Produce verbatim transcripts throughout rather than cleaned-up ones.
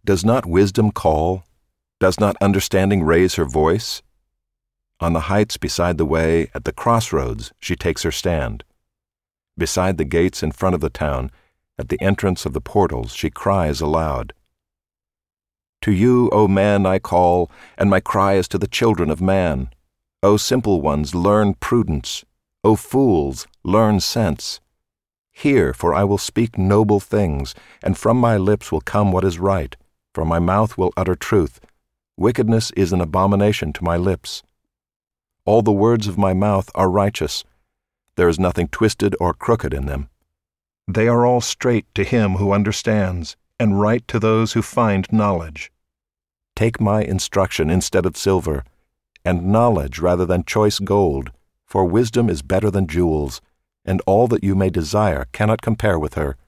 Does not wisdom call? Does not understanding raise her voice? On the heights beside the way, at the crossroads, she takes her stand. Beside the gates in front of the town, at the entrance of the portals, she cries aloud. To you, O man, I call, and my cry is to the children of man. O simple ones, learn prudence. O fools, learn sense. Hear, for I will speak noble things, and from my lips will come what is right, for my mouth will utter truth. Wickedness is an abomination to my lips. All the words of my mouth are righteous. There is nothing twisted or crooked in them. They are all straight to him who understands, and right to those who find knowledge. Take my instruction instead of silver, and knowledge rather than choice gold, for wisdom is better than jewels, and all that you may desire cannot compare with her.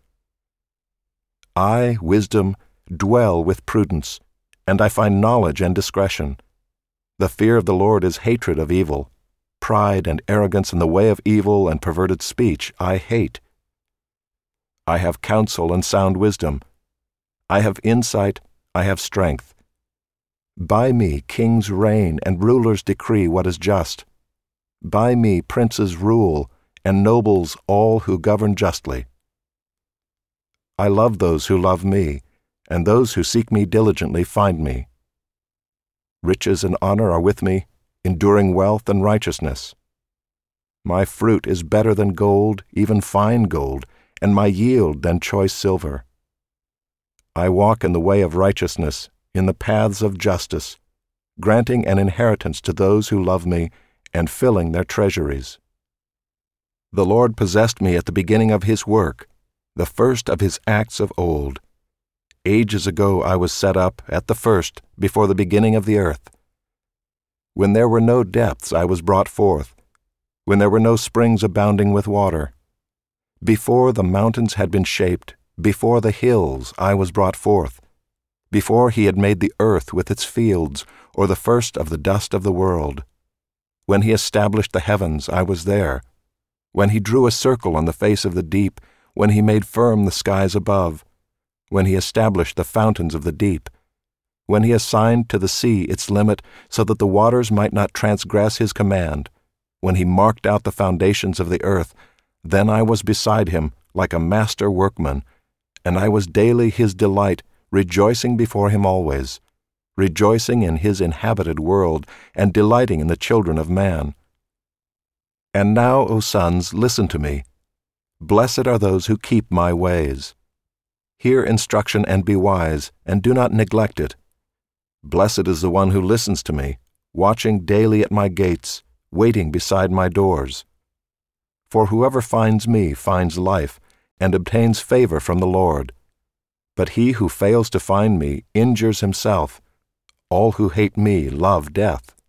I, wisdom, dwell with prudence, and I find knowledge and discretion. The fear of the Lord is hatred of evil. Pride and arrogance in the way of evil and perverted speech I hate. I have counsel and sound wisdom. I have insight, I have strength. By me kings reign and rulers decree what is just. By me princes rule, and nobles all who govern justly. I love those who love me, and those who seek me diligently find me. Riches and honor are with me, enduring wealth and righteousness. My fruit is better than gold, even fine gold, and my yield than choice silver. I walk in the way of righteousness, in the paths of justice, granting an inheritance to those who love me, and filling their treasuries. The Lord possessed me at the beginning of his work, the first of his acts of old. Ages ago I was set up, at the first, before the beginning of the earth. When there were no depths I was brought forth, when there were no springs abounding with water. Before the mountains had been shaped, before the hills I was brought forth, before he had made the earth with its fields, or the first of the dust of the world. When he established the heavens, I was there. When he drew a circle on the face of the deep, when he made firm the skies above, when he established the fountains of the deep, when he assigned to the sea its limit so that the waters might not transgress his command, when he marked out the foundations of the earth, then I was beside him like a master workman, and I was daily his delight, rejoicing before him always, rejoicing in his inhabited world, and delighting in the children of man. And now, O sons, listen to me. Blessed are those who keep my ways. Hear instruction and be wise, and do not neglect it. Blessed is the one who listens to me, watching daily at my gates, waiting beside my doors. For whoever finds me finds life, and obtains favor from the Lord. But he who fails to find me injures himself. All who hate me love death.